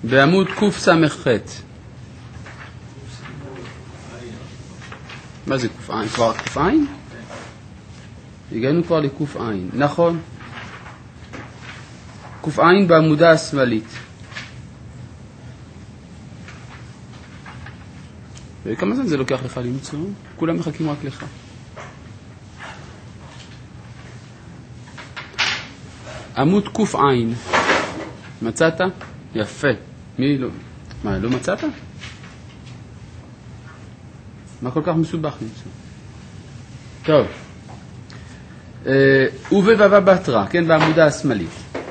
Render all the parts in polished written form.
בעמוד קס"ח. מה זה ק"ע? כבר ק"ע? הגענו כבר לק"ע, נכון. ק"ע בעמודה השמאלית. וכמה זמן זה לוקח לך למצוא? כולם מחכים רק לך. עמוד ק"ע. מצאת? יפה. מי לא? מה, לא מצאת? מה כל כך מסובך למצוא? טוב. ובבבא בתרא, כן, בעמודה השמאלית.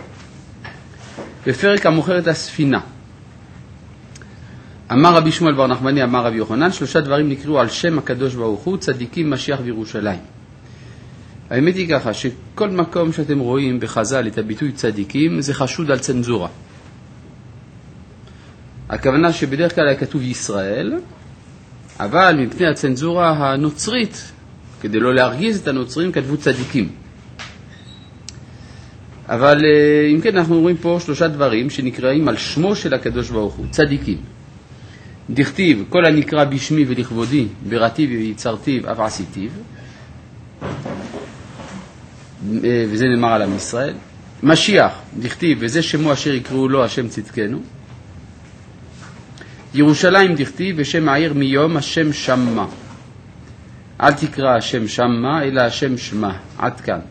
בפרק המוכר את הספינה. אמר רבי שמואל בר נחמני, אמר רבי יוחנן, 3 דברים נקראו על שם הקדוש ברוך הוא, צדיקים, משיח וירושלים. האמת היא ככה, שכל מקום שאתם רואים בחז"ל את הביטוי צדיקים, זה חשוד על צנזורה. הכוונה שבדרך כלל היה כתוב ישראל, אבל מפני הצנזורה הנוצרית, כדי לא להרגיז את הנוצרים, כתבו צדיקים. אבל אם כן, אנחנו רואים פה 3 דברים שנקראים על שמו של הקדוש ברוך הוא, צדיקים. דכתיב, כל הנקרא בשמי ולכבודי, בראתי ויצרתיו, אף עשיתיו. וזה נאמר על עם ישראל. משיח, דכתיב, וזה שמו אשר יקראו לו השם צדקנו. ירושלים, דכתיב, ושם העיר מיום השם שמה. אל תקרא השם שמה, אלא השם שמה. עד כאן.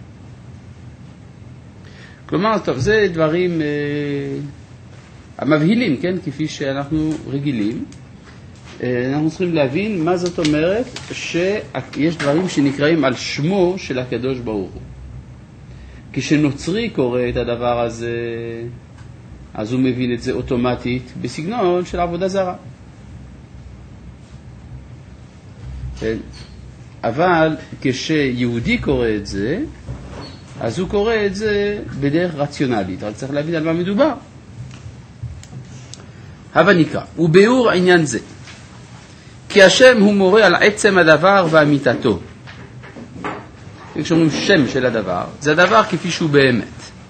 כלומר, טוב, זה דברים המבהילים, כן? כפי שאנחנו רגילים. אנחנו צריכים להבין מה זאת אומרת שיש דברים שנקראים על שמו של הקדוש ברוך הוא. כשנוצרי קורא את הדבר הזה, אז הוא מבין את זה אוטומטית בסגנון של עבודה זרה. אבל כשיהודי קורא את זה, אז הוא קורא את זה בדרך רציונלית. רק צריך להבין על מה מדובר. הבה נקרא, וביאור עניין זה. כי השם הוא מורה על עצם הדבר ואמיתתו. כשאומרים שם של הדבר, זה הדבר כפי שהוא באמת.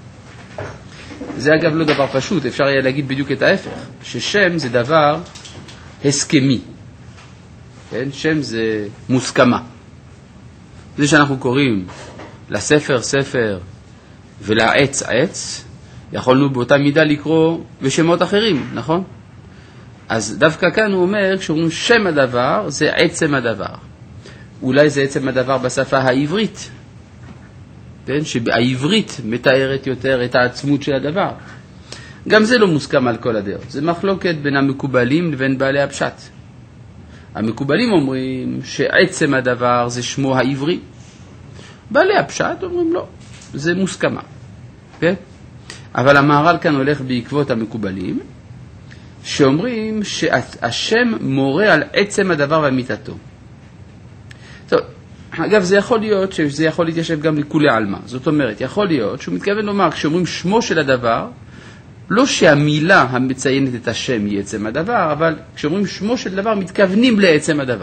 זה אגב לא דבר פשוט, אפשר היה להגיד בדיוק את ההפך, ששם זה דבר הסכמי. כן? שם זה מוסכמה. זה שאנחנו קוראים לספר ספר ולעץ עץ, יכולנו באותה מידה לקרוא בשמות אחרים, נכון? אז דווקא כאן הוא אומר, כשאומרים שם הדבר, זה עצם הדבר. אולי זה עצם הדבר בשפה העברית, כן? שהעברית מתארת יותר את העצמות של הדבר. גם זה לא מוסכם על כל הדעות. זה מחלוקת בין המקובלים לבין בעלי הפשט. המקובלים אומרים שעצם הדבר זה שמו העברי. בעלי הפשט אומרים לא, זה מוסכמה. כן? אבל המהר"ל כאן הולך בעקבות המקובלים, שאומרים שהשם מורה על עצם הדבר ואמיתתו. טוב, אגב, זה יכול להיות שזה יכול להתיישב גם לכולי עלמא. זאת אומרת, יכול להיות שהוא מתכוון לומר, כשאומרים שמו של הדבר, לא שהמילה המציינת את השם היא עצם הדבר, אבל כשאומרים שמו של דבר, מתכוונים לעצם הדבר.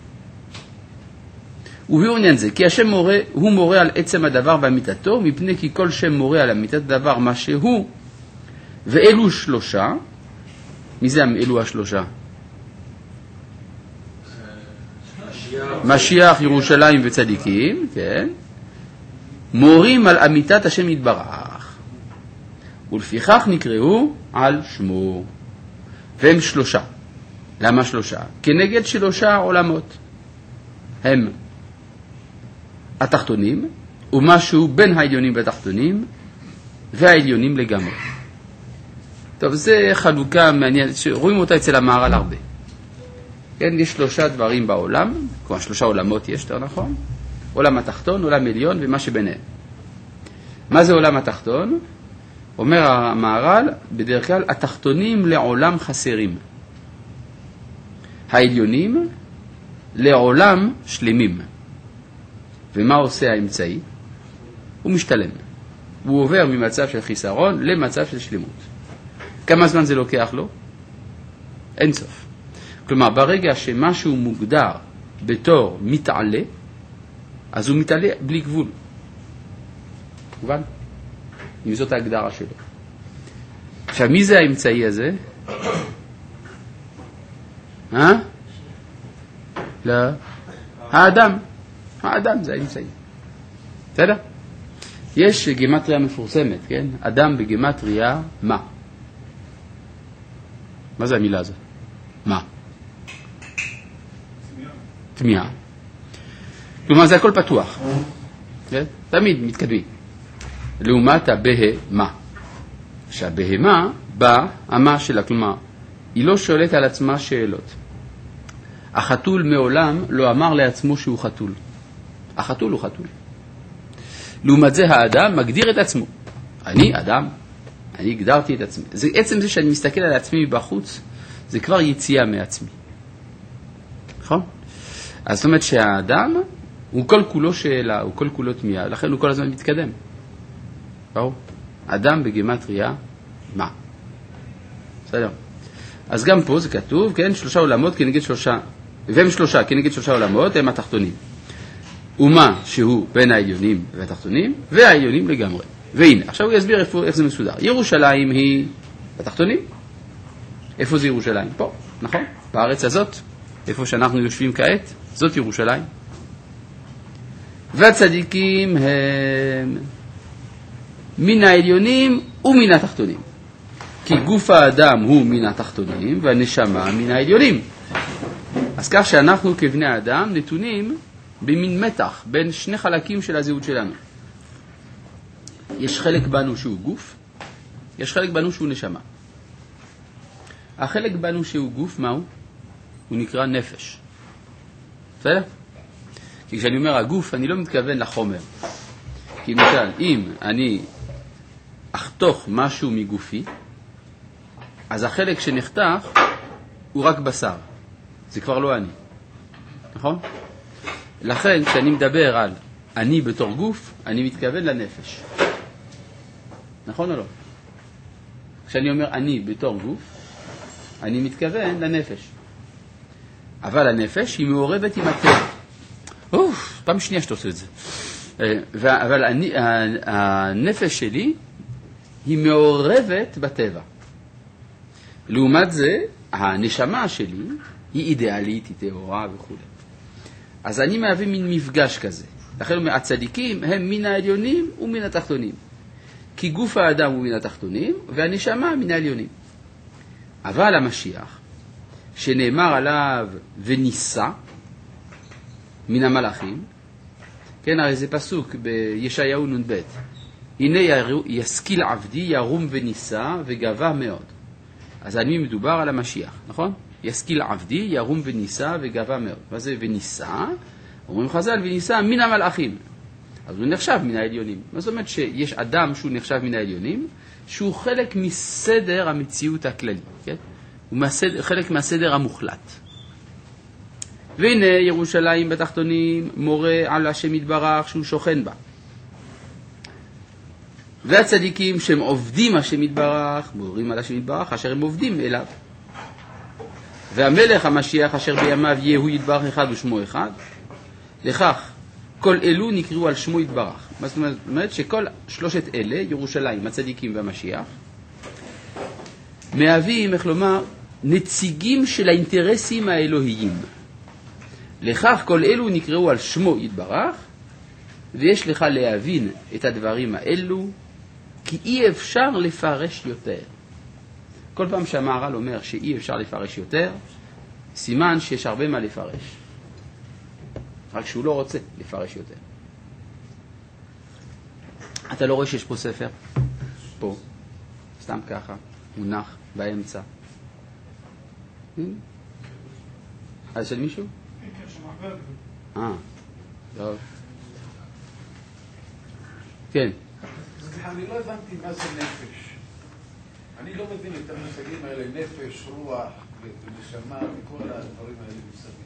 וביאור עניין זה, כי השם מורה, הוא מורה על עצם הדבר ואמיתתו, מפני כי כל שם מורה על אמיתת הדבר מה שהוא, ואלו 3, מי זה אלו 3? משיח, ירושלים וצדיקים, כן? מורים על אמיתת השם יתברך. ולפיכך נקראו על שמו. והם 3. למה 3? כנגד 3 עולמות. הם התחתונים, ומשהו בין העליונים והתחתונים, והעליונים לגמרי. טוב, זה חלוקה מעניינת, רואים אותה אצל המהר"ל הרבה. כן, יש 3 דברים בעולם, כלומר 3 עולמות יש, נכון? עולם התחתון, עולם עליון ומה שביניהם. מה זה עולם התחתון? אומר המהר"ל, בדרך כלל, התחתונים לעולם חסרים. העליונים לעולם שלמים. ומה עושה האמצעי? הוא משתלם. הוא עובר ממצב של חיסרון למצב של שלמות. כמה זמן זה לוקח לו? אין סוף. כלומר, ברגע שמשהו מוגדר בתור מתעלה, אז הוא מתעלה בלי גבול. מובן? אם זאת ההגדרה שלו. עכשיו, מי זה האמצעי הזה? לא. האדם זה האמצעי. בסדר? יש גימטריה מפורסמת, כן? אדם בגימטריה מה? מה זה המילה הזאת? מה? תמיהה. כלומר זה הכל פתוח. כן? תמיד מתקדמים. לעומת הבהמה. שהבהמה באה המה שלה, כלומר היא לא שואלת על עצמה שאלות. החתול מעולם לא אמר לעצמו שהוא חתול. החתול הוא חתול. לעומת זה האדם מגדיר את עצמו. אני אדם, אני הגדרתי את עצמי. זה עצם זה שאני מסתכל על עצמי מבחוץ, זה כבר יציאה מעצמי. נכון? אז זאת אומרת שהאדם הוא כל כולו שאלה, הוא כל כולו תמיהה, לכן הוא כל הזמן מתקדם. ברור? אדם בגימטריה, מה? בסדר. אז גם פה זה כתוב, כן, 3 עולמות כנגד 3, והם 3 כנגד 3 עולמות, הם התחתונים. ומה שהוא בין העליונים והתחתונים, והעליונים לגמרי. והנה, עכשיו הוא יסביר איך זה מסודר. ירושלים היא התחתונים. איפה זה ירושלים? פה, נכון? בארץ הזאת, איפה שאנחנו יושבים כעת, זאת ירושלים. והצדיקים הם מן העליונים ומן התחתונים. כי גוף האדם הוא מן התחתונים והנשמה מן העליונים. אז כך שאנחנו כבני האדם נתונים במין מתח בין שני חלקים של הזהות שלנו. יש חלק בנו שהוא גוף, יש חלק בנו שהוא נשמה. החלק בנו שהוא גוף, מהו? הוא נקרא נפש. בסדר? כי כשאני אומר הגוף, אני לא מתכוון לחומר. כי למשל, אם אני אחתוך משהו מגופי, אז החלק שנחתך הוא רק בשר. זה כבר לא אני. נכון? לכן, כשאני מדבר על אני בתור גוף, אני מתכוון לנפש. נכון או לא? כשאני אומר אני בתור גוף, אני מתכוון לנפש. אבל הנפש היא מעורבת עם הטבע. פעם שנייה שאתה עושה את זה. אבל הנפש שלי היא מעורבת בטבע. לעומת זה, הנשמה שלי היא אידיאלית, היא טהורה וכו'. אז אני מהווה מין מפגש כזה. לכן הצדיקים הם מן העליונים ומן התחתונים. כי גוף האדם הוא מן התחתונים והנשמה מן העליונים. אבל המשיח, שנאמר עליו וניסה מן המלאכים, כן, הרי זה פסוק בישעיהו נ"ב. הנה ישכיל עבדי ירום וניסה וגבה מאוד. אז על מי מדובר? על המשיח, נכון? ישכיל עבדי ירום וניסה וגבה מאוד. מה זה וניסה? אומרים חז"ל וניסה מן המלאכים. אז הוא נחשב מן העליונים. מה זאת אומרת שיש אדם שהוא נחשב מן העליונים, שהוא חלק מסדר המציאות הכללי, כן? הוא חלק מהסדר המוחלט. והנה ירושלים בתחתונים מורה על השם יתברך שהוא שוכן בה. והצדיקים שהם עובדים השם יתברך, מורים על השם יתברך, אשר הם עובדים אליו. והמלך המשיח אשר בימיו יהוא יתברך אחד ושמו אחד, לכך כל אלו נקראו על שמו יתברך. מה זאת אומרת? שכל שלושת אלה, ירושלים, הצדיקים והמשיח, מהווים, איך לומר, נציגים של האינטרסים האלוהיים. לכך כל אלו נקראו על שמו יתברך, ויש לך להבין את הדברים האלו, כי אי אפשר לפרש יותר. כל פעם שהמהר"ל אומר שאי אפשר לפרש יותר, סימן שיש הרבה מה לפרש. רק שהוא לא רוצה לפרש יותר. אתה לא רואה שיש פה ספר? פה. סתם ככה. מונח באמצע. אז של מישהו? טוב. כן. סליחה, אני לא הבנתי מה זה נפש. אני לא מבין את המושגים האלה, נפש, רוח, נשמה, וכל הדברים האלה מסביב.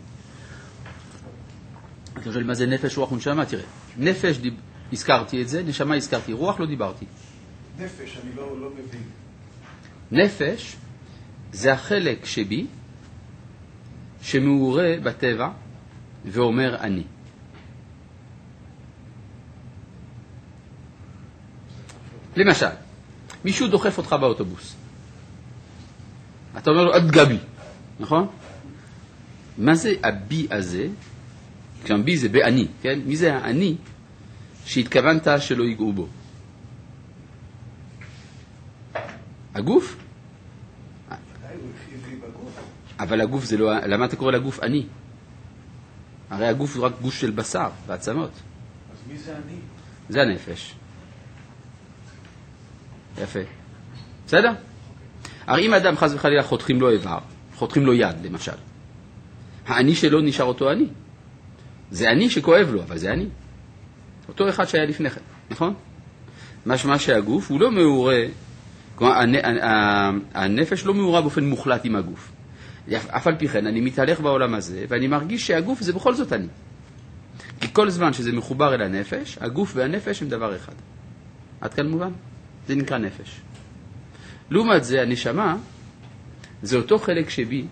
אתה שואל מה זה נפש, רוח ונשמה? תראה, נפש, הזכרתי את זה, נשמה הזכרתי, רוח לא דיברתי. נפש, אני לא מבין. נפש זה החלק שבי שמעורה בטבע ואומר אני. למשל, מישהו דוחף אותך באוטובוס. אתה אומר לו, עד גבי, נכון? מה זה הבי הזה? כשם בי זה באני, כן? מי זה האני שהתכוונת שלא ייגעו בו? הגוף? אבל הגוף זה לא... למה אתה קורא לגוף אני? הרי הגוף הוא רק גוש של בשר ועצמות. אז מי זה אני? זה הנפש. יפה. בסדר? הרי אם אדם חס וחלילה חותכים לו איבר, חותכים לו יד למשל, האני שלו נשאר אותו אני. זה אני שכואב לו, אבל זה אני. אותו אחד שהיה לפני כן, נכון? משמע שהגוף הוא לא מעורה, כלומר הנפש לא מעורה באופן מוחלט עם הגוף. אף על פי כן אני מתהלך בעולם הזה ואני מרגיש שהגוף זה בכל זאת אני. כי כל זמן שזה מחובר אל הנפש, הגוף והנפש הם דבר אחד. עד כאן מובן? זה נקרא נפש. לעומת זה הנשמה זה אותו חלק שבי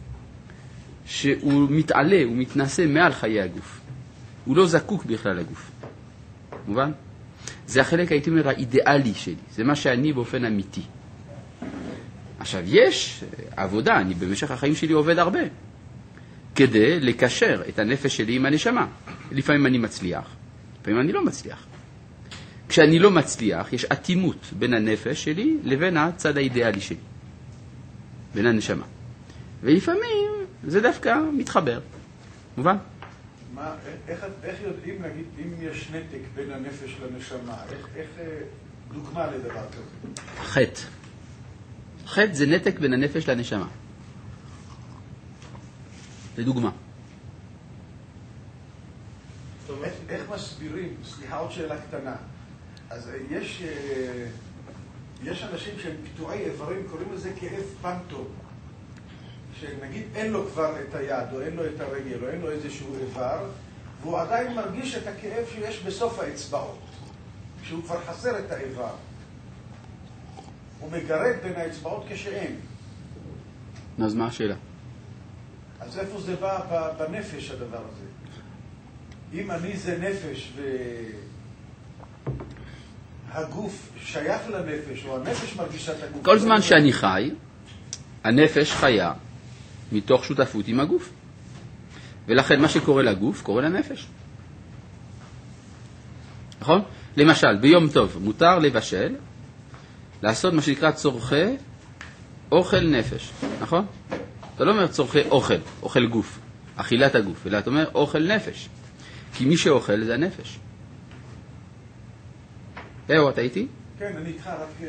שהוא מתעלה, הוא מתנסה מעל חיי הגוף. הוא לא זקוק בכלל לגוף. מובן? זה החלק, הייתי אומר, האידיאלי שלי. זה מה שאני באופן אמיתי. עכשיו, יש עבודה, אני במשך החיים שלי עובד הרבה, כדי לקשר את הנפש שלי עם הנשמה. לפעמים אני מצליח, לפעמים אני לא מצליח. כשאני לא מצליח, יש אטימות בין הנפש שלי לבין הצד האידיאלי שלי, בין הנשמה. ולפעמים זה דווקא מתחבר. מובן? איך יודעים, נגיד, אם יש נתק בין הנפש לנשמה, איך דוגמה לדבר כזה? חטא. חטא זה נתק בין הנפש לנשמה. לדוגמה. איך מסבירים, סליחה עוד שאלה קטנה, אז יש אנשים שהם קטועי איברים, קוראים לזה כאב פנטום, שנגיד אין לו כבר את היד, או אין לו את הרגל, או אין לו איזשהו איבר, והוא עדיין מרגיש את הכאב שיש בסוף האצבעות, כשהוא כבר חסר את האיבר. הוא מגרד בין האצבעות כשאין. אז מה השאלה? אז איפה זה בא בנפש הדבר הזה? אם אני זה נפש והגוף שייך לנפש, או הנפש מרגישה את הגוף... כל זמן שאני חי, הנפש חיה מתוך שותפות עם הגוף. ולכן מה שקורה לגוף קורה לנפש. נכון? למשל, ביום טוב מותר לבשל, לעשות מה שנקרא צורכי אוכל נפש, נכון? אתה לא אומר צורכי אוכל, אוכל גוף, אכילת הגוף, אלא אתה אומר אוכל נפש, כי מי שאוכל זה הנפש. אתה איתי? כן, אני איתך, רק...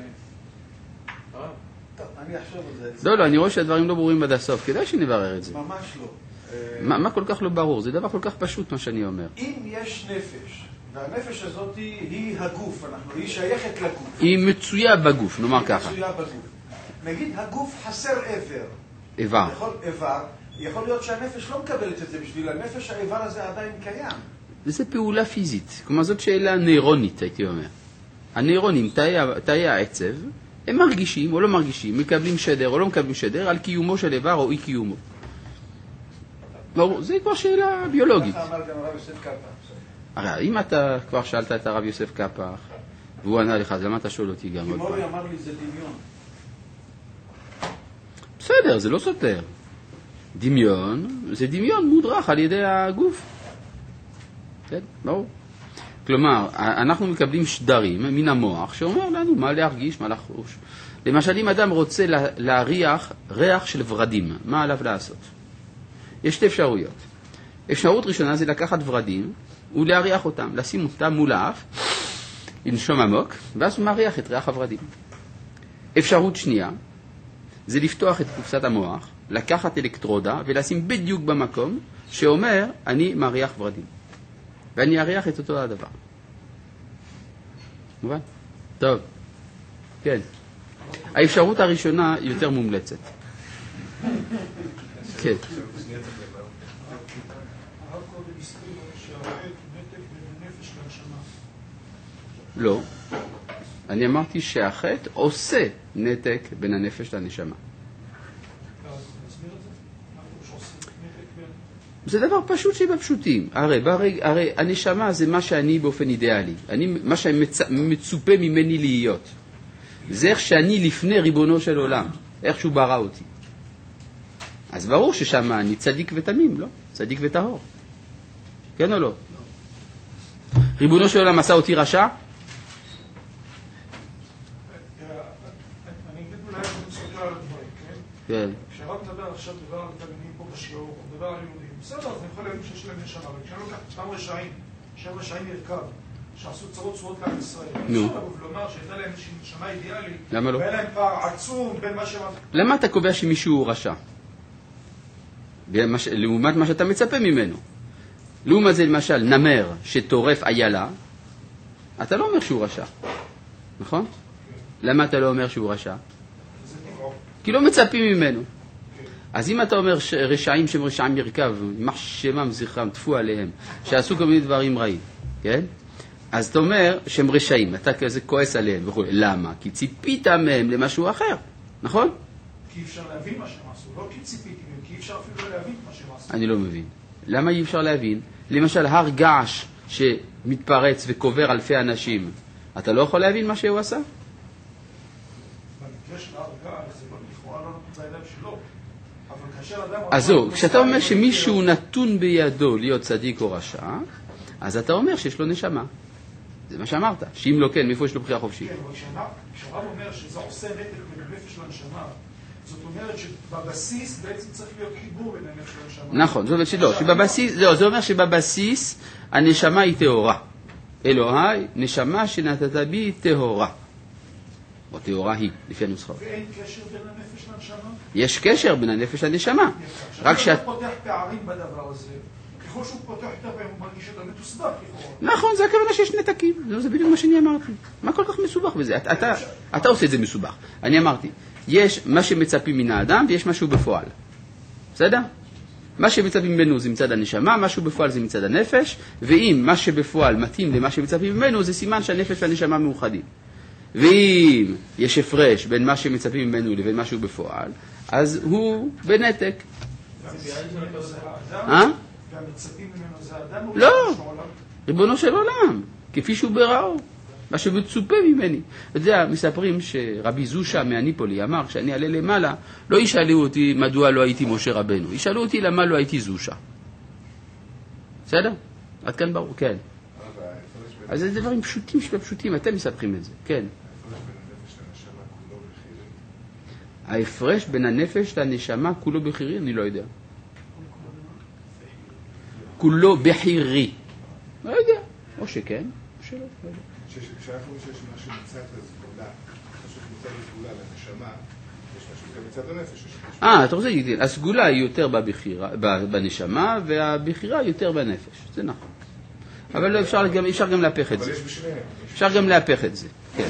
טוב, אני אחשוב על זה. לא, אני רואה שהדברים לא ברורים עד הסוף, כדאי שנברר את זה. ממש לא. מה כל כך לא ברור? זה דבר כל כך פשוט מה שאני אומר. אם יש נפש, והנפש הזאת היא הגוף, היא שייכת לגוף. היא מצויה בגוף, נאמר ככה. היא מצויה בגוף. נגיד הגוף חסר איבר. יכול להיות שהנפש לא מקבלת את זה, בשביל הנפש האיבר הזה עדיין קיים. זה פעולה פיזית, כלומר זאת שאלה נוירונית, הייתי אומר. הנוירונים, תאי העצב, הם מרגישים או לא מרגישים, מקבלים שדר או לא מקבלים שדר, על קיומו של איבר או אי קיומו. זה כבר שאלה ביולוגית. ככה אמר גם הרב יוסף קפח. הרי אם אתה כבר שאלת את הרב יוסף קפח, והוא ענה לך, אז למה אתה שואל אותי גם? כי מורי אמר לי זה דמיון. בסדר, זה לא סותר. דמיון, זה דמיון מודרך על ידי הגוף. כן, ברור. כלומר, אנחנו מקבלים שדרים מן המוח שאומר לנו מה להרגיש, מה לחוש. למשל, אם אדם רוצה להריח ריח של ורדים, מה עליו לעשות? יש שתי אפשרויות. אפשרות ראשונה זה לקחת ורדים ולהריח אותם, לשים אותם מול האף, לנשום עמוק, ואז הוא מריח את ריח הורדים. אפשרות שנייה זה לפתוח את קופסת המוח, לקחת אלקטרודה ולשים בדיוק במקום שאומר אני מריח ורדים. ואני אריח את אותו הדבר. מובן? טוב. כן. האפשרות הראשונה יותר מומלצת. כן. לא. אני אמרתי שהחטא עושה נתק בין הנפש לנשמה. זה דבר פשוט שבפשוטים. הרי הנשמה זה מה שאני באופן אידיאלי. מה שמצופה ממני להיות. זה איך שאני לפני ריבונו של עולם. איך שהוא ברא אותי. אז ברור ששם אני צדיק ותמים, לא? צדיק וטהור. כן או לא? ריבונו של עולם עשה אותי רשע? אני אגיד אולי אני מסתכל על הדברים, כן? כן. כשרק מדבר עכשיו דבר על תלמידים פה בשיעור, מדבר על יהודים, בסדר, אז אני יכול להבין שיש להם נשמה, אבל כשאני לוקח אותם רשעים, שהם רשעים ירכב, שעשו צרות צורות לעם ישראל, נו. אפשר לבוא ולומר שהייתה להם איזושהי נשמה אידיאלית, למה לא? והיה להם פער עצום בין מה שהם... למה אתה קובע שמישהו הוא רשע? לעומת מה שאתה מצפה ממנו. לעומת זה למשל נמר שטורף איילה, אתה לא אומר שהוא רשע, נכון? למה אתה לא אומר שהוא רשע? כי לא מצפים ממנו. אז אם אתה אומר רשעים שהם רשעים ירכב, יימח שמם זכרם, טפו עליהם, שעשו כל מיני דברים רעים, כן? אז אתה אומר שהם רשעים, אתה כזה כועס עליהם וכו'. למה? כי ציפית מהם למשהו אחר, נכון? כי אפשר להבין מה שהם עשו, לא כי ציפיתי מהם, כי אפשר אפילו להבין מה שהם עשו. אני לא מבין. למה אי אפשר להבין? למשל הר געש שמתפרץ וקובר אלפי אנשים, אתה לא יכול להבין מה שהוא עשה? במקרה של הר געש זה לא לכאורה לא נתון בידיים שלו. אבל כאשר אדם... אז זהו, כשאתה אומר שמישהו נתון בידו להיות צדיק או רשע, אז אתה אומר שיש לו נשמה. זה מה שאמרת. שאם לא כן, מאיפה יש לו בחירה חופשית? כן, אבל כשהרב אומר שזה עושה נתק בין הנפש לנשמה, זאת אומרת שבבסיס בעצם צריך להיות חיבור בין הנפש לנשמה. נכון, זאת אומרת שלא, שבבסיס, לא, זה אומר שבבסיס הנשמה היא טהורה. אלוהי, נשמה שנתת בי טהורה. או טהורה היא, לפי הנוסחה. ואין קשר בין הנפש לנשמה? יש קשר בין הנפש לנשמה. רק כשאתה פותח פערים בדבר הזה, ככל שהוא פותח את הפערים הוא מרגיש שאתה מתוסבך לכאורה. נכון, זה הכוונה שיש נתקים. זה בדיוק מה שאני אמרתי. מה כל כך מסובך בזה? אתה עושה את זה מסובך. אני אמרתי, יש מה שמצפים מן האדם ויש משהו בפועל. בסדר? מה שמצפים ממנו זה מצד הנשמה, משהו בפועל זה מצד הנפש, ואם מה שבפועל מתאים למה שמצפים ממנו, זה סימן שהנפש והנשמה מאוחדים. ואם יש הפרש בין מה שמצפים ממנו לבין משהו בפועל, אז הוא בנתק. והמצפים ממנו זה אדם? לא, ריבונו של עולם, כפי שהוא בראו, מה שמצופה ממני. אתה יודע, מספרים שרבי זושה מהניפולי אמר, כשאני אעלה למעלה, לא ישאלו אותי מדוע לא הייתי משה רבנו, ישאלו אותי למה לא הייתי זושה. בסדר? עד כאן ברור, כן. אז זה דברים פשוטים שבפשוטים, אתם מספרים את זה, כן. ההפרש בין הנפש לנשמה כולו בחירי, אני לא יודע. כולו בחירי. לא יודע, או שכן, או שלא. כשאנחנו רואים שיש משהו מצד הסגולה, משהו מצד הסגולה לנשמה, יש משהו גם מצד הנפש. אתה רוצה להגיד, הסגולה היא יותר בנשמה, והבחירה היא יותר בנפש. זה נכון. אבל אפשר גם להפך את זה. אבל יש בשניהם. אפשר גם להפך את זה, כן.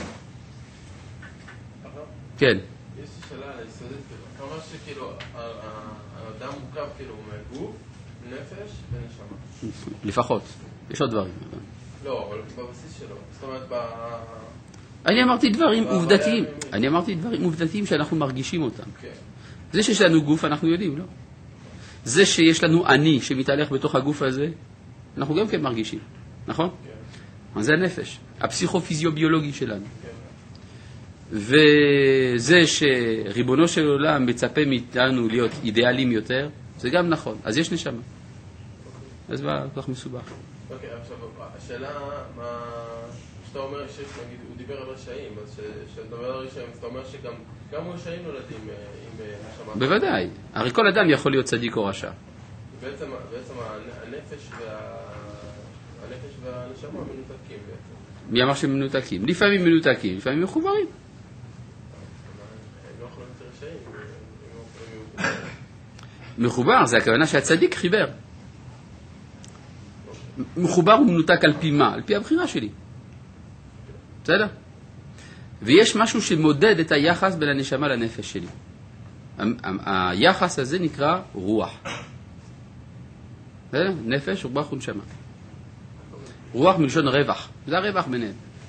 כן. יש לי שאלה על היסודית, אתה אומר שכאילו, האדם מורכב כאילו מגוף, נפש ונשמה. לפחות. יש עוד דברים. לא, אבל בבסיס שלו. זאת אומרת, אני אמרתי דברים עובדתיים. אני אמרתי דברים עובדתיים שאנחנו מרגישים אותם. זה שיש לנו גוף, אנחנו יודעים, לא? זה שיש לנו אני שמתהלך בתוך הגוף הזה, אנחנו גם כן מרגישים, נכון? אז זה הנפש, הפסיכופיזיוביולוגי שלנו. וזה שריבונו של עולם מצפה מאיתנו להיות אידיאלים יותר, זה גם נכון. אז יש נשמה. אז מה כל כך מסובך? אוקיי, עכשיו, השאלה, שאתה אומר שיש, נגיד, הוא דיבר על רשעים, אז שאתה אומר על רשעים, אז אתה אומר שגם רשעים נולדים עם נשמה. בוודאי. הרי כל אדם יכול להיות צדיק או רשע. בעצם הנפש והנשמה מנותקים בעצם. מי אמר שהם מנותקים? לפעמים מנותקים, לפעמים מחוברים. הם לא יכולים להיות רשעים, הם לא יכולים להיות... מחובר, זה הכוונה שהצדיק חיבר. מחובר ומנותק על פי מה? על פי הבחירה שלי. בסדר? ויש משהו שמודד את היחס בין הנשמה לנפש שלי. היחס הזה נקרא רוח. בסדר? נפש, רוח ונשמה. רוח מלשון רווח. זה הרווח ביניהם.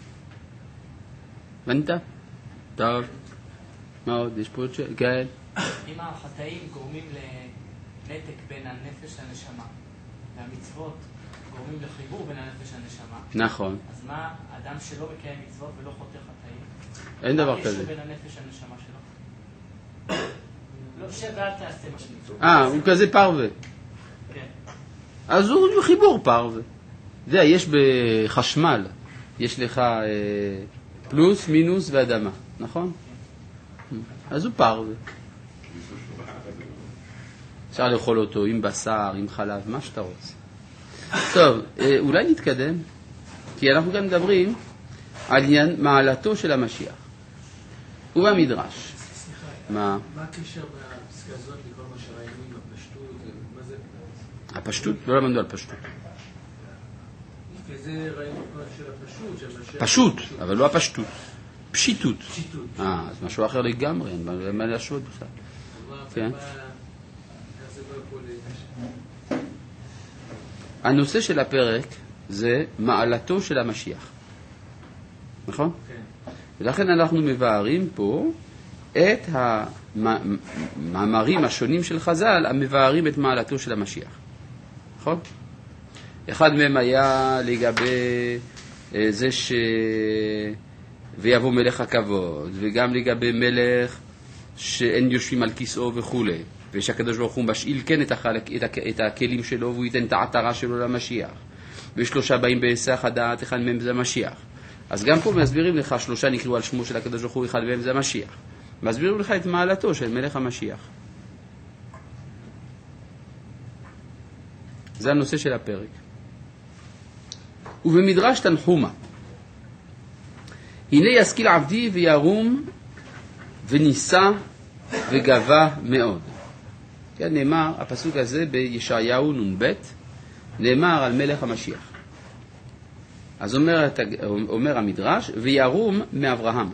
הבנת? טוב. מה עוד? יש פה עוד שאלה? כן. אם החטאים גורמים לנתק בין הנפש לנשמה, והמצוות גורמים לחיבור בין הנפש לנשמה, נכון. אז מה אדם שלא מקיים מצוות ולא חוטא חטאים? אין דבר כזה. מה הקשר בין הנפש לנשמה שלו? לא שב ואל תעשה מה שנקרא. הוא כזה פרווה. כן. אז הוא חיבור פרווה. זה, יש בחשמל, יש לך פלוס, מינוס ואדמה, נכון? אז הוא פרווה. אפשר לאכול אותו עם בשר, עם חלב, מה שאתה רוצה. טוב, אולי נתקדם, כי אנחנו גם מדברים על עניין מעלתו של המשיח. ובמדרש. סליחה, מה? מה הקשר בפסקה הזאת לכל מה שראינו עם הפשטות? מה זה? הפשטות? לא למדנו על פשטות. וזה ראינו כל של הפשוט, של המשיח. פשוט, אבל לא הפשטות. פשיטות. פשיטות. אז משהו אחר לגמרי, אין מה להשוות בכלל. כן. הנושא של הפרק זה מעלתו של המשיח. נכון? כן. ולכן אנחנו מבארים פה את המאמרים השונים של חז"ל המבארים את מעלתו של המשיח. נכון? אחד מהם היה לגבי זה ויבוא מלך הכבוד, וגם לגבי מלך שאין יושבים על כיסאו וכו', ושהקדוש ברוך הוא משאיל כן את הכלים שלו והוא ייתן את העטרה שלו למשיח. ושלושה באים בהיסח הדעת, אחד מהם זה המשיח. אז גם פה מסבירים לך, שלושה נקראו על שמו של הקדוש ברוך הוא, אחד מהם זה המשיח. מסבירים לך את מעלתו של מלך המשיח. זה הנושא של הפרק. ובמדרש תנחומה, הנה ישכיל עבדי וירום וניסה וגבה מאוד. כן, נאמר, הפסוק הזה בישעיהו נ"ב, נאמר על מלך המשיח. אז אומר המדרש, וירום מאברהם.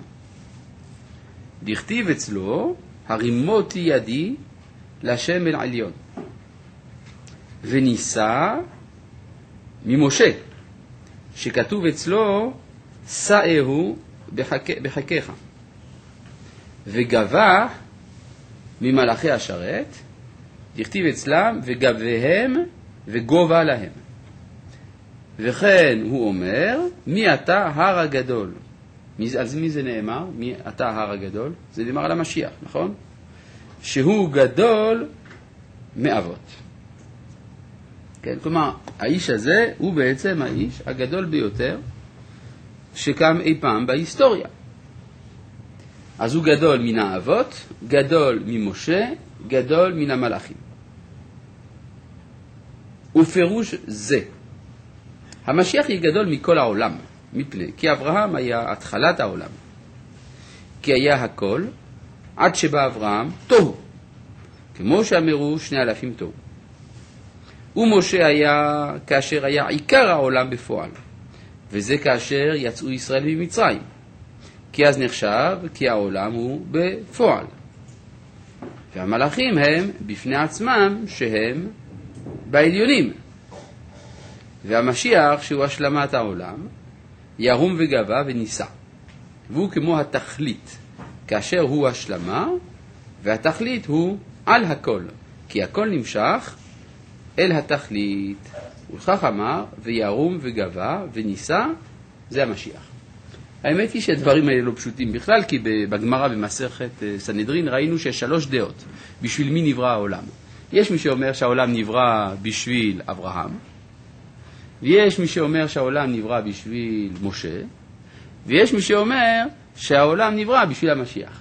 דכתיב אצלו, הרימותי ידי לשם אל עליון. וניסה ממשה, שכתוב אצלו, שאהו בחקיך. וגבה ממלאכי השרת, דכתיב אצלם, וגביהם וגובה להם. וכן הוא אומר, מי אתה הר הגדול? על מי זה נאמר? מי אתה הר הגדול? זה נאמר על המשיח, נכון? שהוא גדול מאבות. כן, כלומר, האיש הזה הוא בעצם האיש הגדול ביותר שקם אי פעם בהיסטוריה. אז הוא גדול מן האבות, גדול ממשה, גדול מן המלאכים. ופירוש זה, המשיח היא גדול מכל העולם, מפני כי אברהם היה התחלת העולם. כי היה הכל, עד שבא אברהם, תוהו. כמו שאמרו 2,000 תוהו. ומשה היה כאשר היה עיקר העולם בפועל. וזה כאשר יצאו ישראל ממצרים. כי אז נחשב כי העולם הוא בפועל. והמלאכים הם בפני עצמם שהם בעליונים. והמשיח שהוא השלמת העולם ירום וגבה וניסה. והוא כמו התכלית, כאשר הוא השלמה, והתכלית הוא על הכל, כי הכל נמשך אל התכלית. וכך אמר, וירום וגבה וניסה, זה המשיח. האמת היא שהדברים האלה לא פשוטים בכלל, כי בגמרא במסכת סנהדרין ראינו שיש 3 דעות בשביל מי נברא העולם. יש מי שאומר שהעולם נברא בשביל אברהם, ויש מי שאומר שהעולם נברא בשביל משה, ויש מי שאומר שהעולם נברא בשביל המשיח.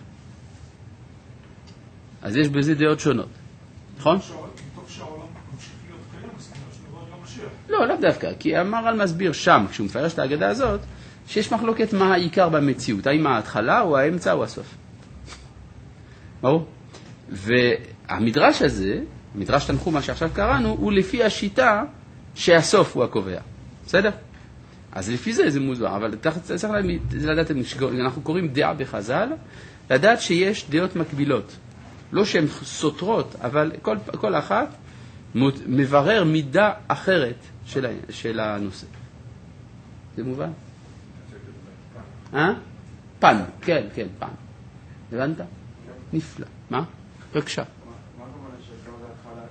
אז יש בזה דעות שונות, נכון? מתוך שהעולם ממשיך להיות קיים, אז כנראה שנברא גם משיח. לא, לא דווקא, כי המהר"ל מסביר שם, כשהוא מפרש את ההגדה הזאת, שיש מחלוקת מה העיקר במציאות, האם ההתחלה או האמצע או הסוף. ברור? והמדרש הזה, מדרש תנחומה שעכשיו קראנו, הוא לפי השיטה שהסוף הוא הקובע. בסדר? אז לפי זה מוזר, אבל צריך לדעת, אנחנו קוראים דעה בחז"ל, לדעת שיש דעות מקבילות. לא שהן סותרות, אבל כל אחת מברר מידה אחרת של הנושא. זה מובן? פן, כן, פן. הבנת? נפלא. מה? בבקשה. מה הכוונה שהייתה עוד ההתחלה?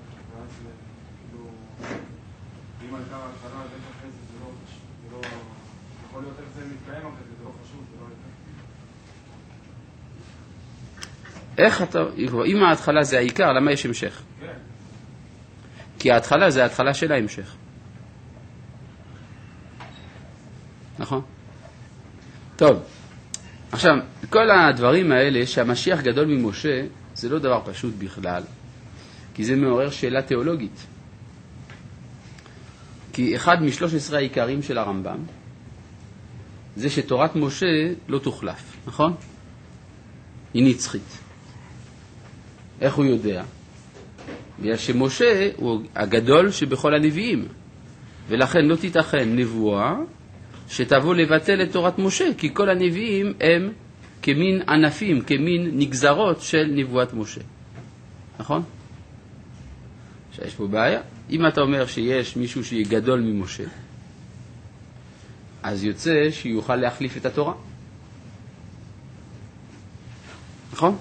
אם הייתה ההתחלה, אז אחרי זה לא... יכול להיות איך זה מתקיים אחרי זה, זה לא חשוב, זה לא איך אתה, אם ההתחלה זה העיקר, למה יש המשך? כי ההתחלה זה ההתחלה של ההמשך. נכון? טוב, עכשיו, כל הדברים האלה שהמשיח גדול ממשה, זה לא דבר פשוט בכלל, כי זה מעורר שאלה תיאולוגית. כי אחד מ13 העיקרים של הרמב"ם, זה שתורת משה לא תוחלף, נכון? היא נצחית. איך הוא יודע? בגלל שמשה הוא הגדול שבכל הנביאים, ולכן לא תיתכן נבואה שתבוא לבטל את תורת משה, כי כל הנביאים הם כמין ענפים, כמין נגזרות של נבואת משה. נכון? שיש פה בעיה. אם אתה אומר שיש מישהו שיהיה גדול ממשה, אז יוצא שיוכל להחליף את התורה. נכון?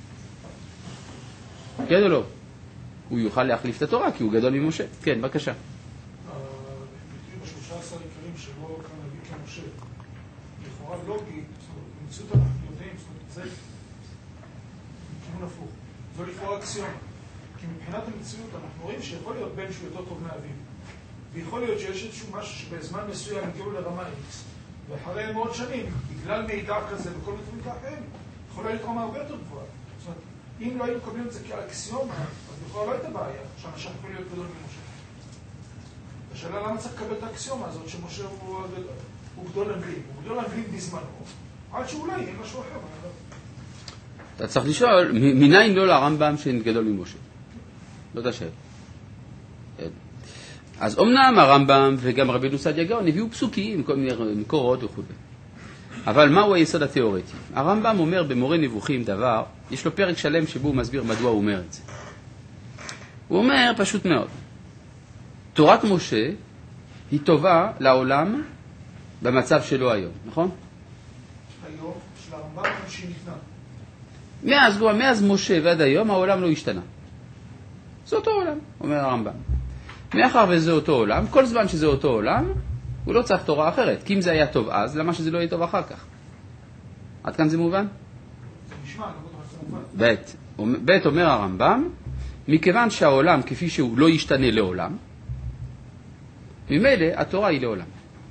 כן או לא? הוא יוכל להחליף את התורה כי הוא גדול ממשה. כן, בבקשה. ביטוי ב13 העיקרים שבו כאן נביא כמשה, לכאורה לוגית, במציאות אנחנו יודעים, זה מכיוון הפוך. זו לכאורה אקסיומה. כי מבחינת המציאות אנחנו רואים שיכול להיות בן שהוא יותר טוב מאביו. ויכול להיות שיש איזשהו משהו שבזמן מסוים הגיעו לרמה X, ואחרי מאות שנים, בגלל מידע כזה וכל מיני כאחרים, יכולה להיות רמה הרבה יותר גבוהה. זאת אומרת, אם לא היו מקבלים את זה כאקסיומה, אז בכלל לא הייתה בעיה, שהמשיח יכול להיות גדול ממשה. השאלה למה צריך לקבל את האקסיומה הזאת שמשה הוא גדול אנגלים. הוא גדול אנגלים בזמנו, עד שאולי יהיה משהו אחר. אתה צריך לשאול, מניין לא לרמב"ם שגדול ממשה? לא תשאל. אז אומנם הרמב"ם וגם רבינו סעדיה גאון הביאו פסוקים, כל מיני מקורות וכו'. אבל מהו היסוד התיאורטי? הרמב"ם אומר במורה נבוכים דבר, יש לו פרק שלם שבו הוא מסביר מדוע הוא אומר את זה. הוא אומר פשוט מאוד, תורת משה היא טובה לעולם במצב שלו היום, נכון? היום, של הרמב"ם שהיא ניתנה. מאז משה ועד היום העולם לא השתנה. זה אותו עולם, אומר הרמב"ם. מאחר וזה אותו עולם, כל זמן שזה אותו עולם, הוא לא צריך תורה אחרת. כי אם זה היה טוב אז, למה שזה לא יהיה טוב אחר כך? עד כאן זה מובן? זה נשמע, לא מובן. ב' אומר הרמב"ם, מכיוון שהעולם כפי שהוא לא ישתנה לעולם, ממילא התורה היא לעולם.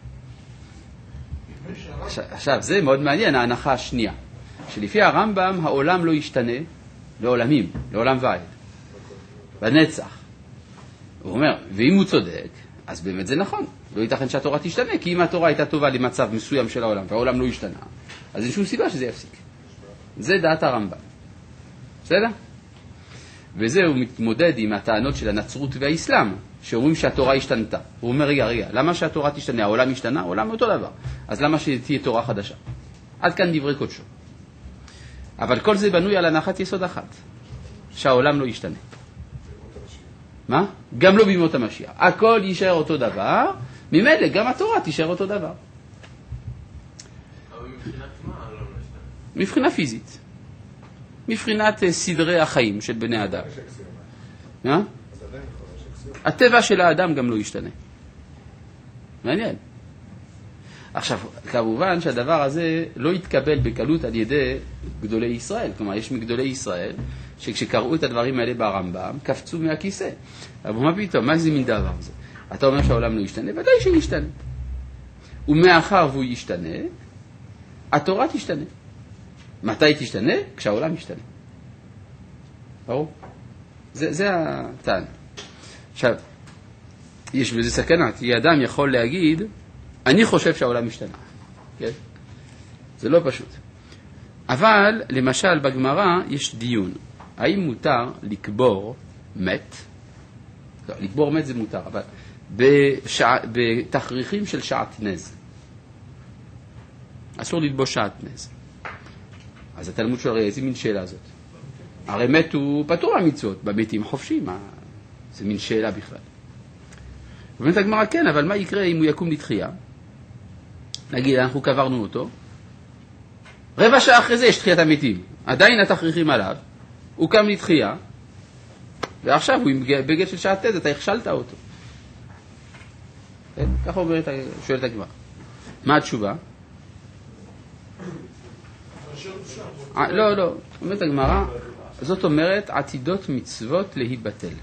עכשיו, זה מאוד מעניין, ההנחה השנייה. שלפי הרמב"ם העולם לא ישתנה לעולמים, לעולם ועד. בנצח. הוא אומר, ואם הוא צודק, אז באמת זה נכון. לא ייתכן שהתורה תשתנה, כי אם התורה הייתה טובה למצב מסוים של העולם, והעולם לא ישתנה, אז אין שום סיבה שזה יפסיק. זה דעת הרמב"ם. בסדר? וזה הוא מתמודד עם הטענות של הנצרות והאסלאם, שאומרים שהתורה השתנתה. הוא אומר, רגע, למה שהתורה תשתנה? העולם השתנה? העולם אותו דבר. אז למה שתהיה תורה חדשה? עד כאן דברי קודשו. אבל כל זה בנוי על הנחת יסוד אחת, שהעולם לא ישתנה. מה? גם לא בימות המשיח. הכל יישאר אותו דבר, ממילא גם התורה תישאר אותו דבר. אבל מבחינת מה העולם לא ישתנה? מבחינה פיזית. מבחינת סדרי החיים של בני אדם. הטבע של האדם גם לא ישתנה. מעניין. עכשיו, כמובן שהדבר הזה לא יתקבל בקלות על ידי גדולי ישראל. כלומר, יש מגדולי ישראל שכשקראו את הדברים האלה ברמב"ם, קפצו מהכיסא. אבל מה פתאום? מה זה מין דבר הזה? אתה אומר שהעולם לא ישתנה? ודאי שישתנה. ומאחר והוא ישתנה, התורה תשתנה. מתי תשתנה? כשהעולם ישתנה. ברור? זה הטען. עכשיו, יש בזה סכנה, כי אדם יכול להגיד, אני חושב שהעולם משתנה. כן? זה לא פשוט. אבל, למשל, בגמרא יש דיון. האם מותר לקבור מת? לא, לקבור מת זה מותר, אבל בתכריכים של שעטנז. אסור ללבוש שעטנז. אז התלמוד שואל, איזה מין שאלה זאת? הרי מת הוא פטור מהמצוות, במתים חופשיים. זה מין שאלה בכלל. ובאמת הגמרא כן, אבל מה יקרה אם הוא יקום לתחייה? נגיד, אנחנו קברנו אותו, רבע שעה אחרי זה יש תחיית המתים. עדיין התכריכים עליו, הוא קם לתחייה, ועכשיו הוא בגלל של שעת תז, אתה הכשלת אותו. כן? ככה שואלת הגמרא. מה התשובה? לא. אומרת הגמרא, זאת אומרת עתידות מצוות להיבטל.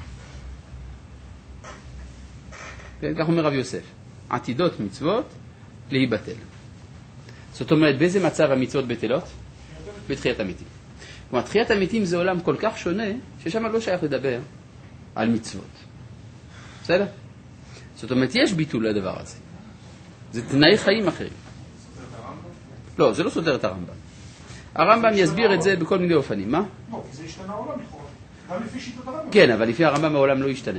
כן, כך אומר רב יוסף. עתידות מצוות להיבטל. זאת אומרת, באיזה מצב המצוות בטלות? בתחיית המתים. כלומר, תחיית המתים זה עולם כל כך שונה, ששם לא שייך לדבר על מצוות. בסדר? זאת אומרת, יש ביטול לדבר הזה. זה תנאי חיים אחרים. לא, זה לא סותר את הרמב"ם. הרמב"ם יסביר את זה בכל מיני אופנים. מה? לא, כי זה השתנה העולם לכאורה. גם לפי שיטת הרמב"ם. כן, אבל לפי הרמב"ם העולם לא ישתנה.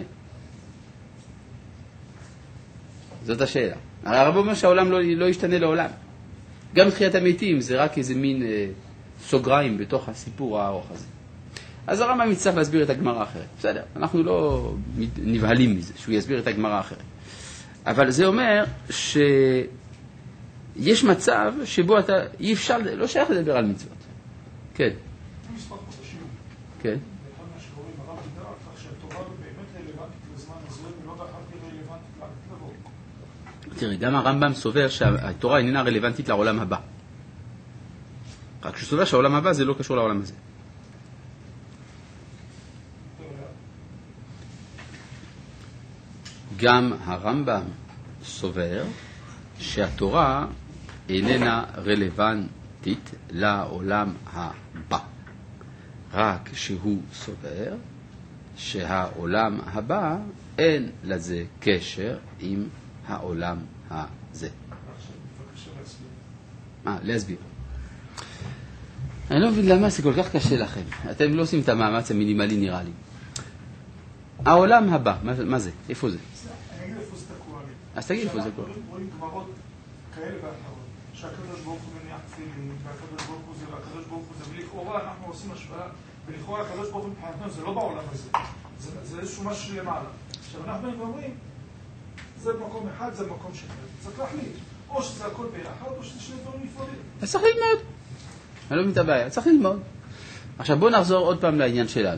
זאת השאלה. הרמב"ם אומר שהעולם לא ישתנה לעולם. גם תחיית המתים זה רק איזה מין סוגריים בתוך הסיפור הארוך הזה. אז הרמב"ם יצטרך להסביר את הגמרא האחרת. בסדר, אנחנו לא נבהלים מזה שהוא יסביר את הגמרא האחרת. אבל זה אומר שיש מצב שבו אתה אי אפשר, לא שייך לדבר על מצוות. כן. מספר חודשים. כן. באחד מהשיעורים הרב דיבר על כך שהתורה באמת רלוונטית לזמן הזה ולא בהכרח היא רלוונטית לעתיד לבוא. תראי, גם הרמב"ם סובר שהתורה איננה רלוונטית לעולם הבא. רק שהוא סובר שהעולם הבא זה לא קשור לעולם הזה. גם הרמב"ם סובר שהתורה איננה רלוונטית לעולם הבא. רק שהוא סובר שהעולם הבא אין לזה קשר עם העולם הזה. להסביר. אני לא מבין למה זה כל כך קשה לכם. אתם לא עושים את המאמץ המינימלי נראה לי. העולם הבא, מה זה? איפה זה? אני אגיד איפה זה תקוע לי. אז תגיד איפה זה תקוע. רואים גמרות כאלה ואחרות, שהקדוש ברוך הוא מניח תפילין, והקדוש ברוך הוא זה, והקדוש ברוך הוא זה, ולכאורה אנחנו עושים השוואה, ולכאורה הקדוש ברוך הוא מבחינתנו זה לא בעולם הזה, זה איזשהו משהו שלמעלה. עכשיו אנחנו באים ואומרים, זה מקום אחד, זה מקום שני. צריך להחליט, או שזה הכל ביחד, או שזה שני דברים נפרדים. אז צריך ללמוד. אני לא מבין את הבעיה, צריך ללמוד. עכשיו בואו נחזור עוד פעם לעניין שלנו.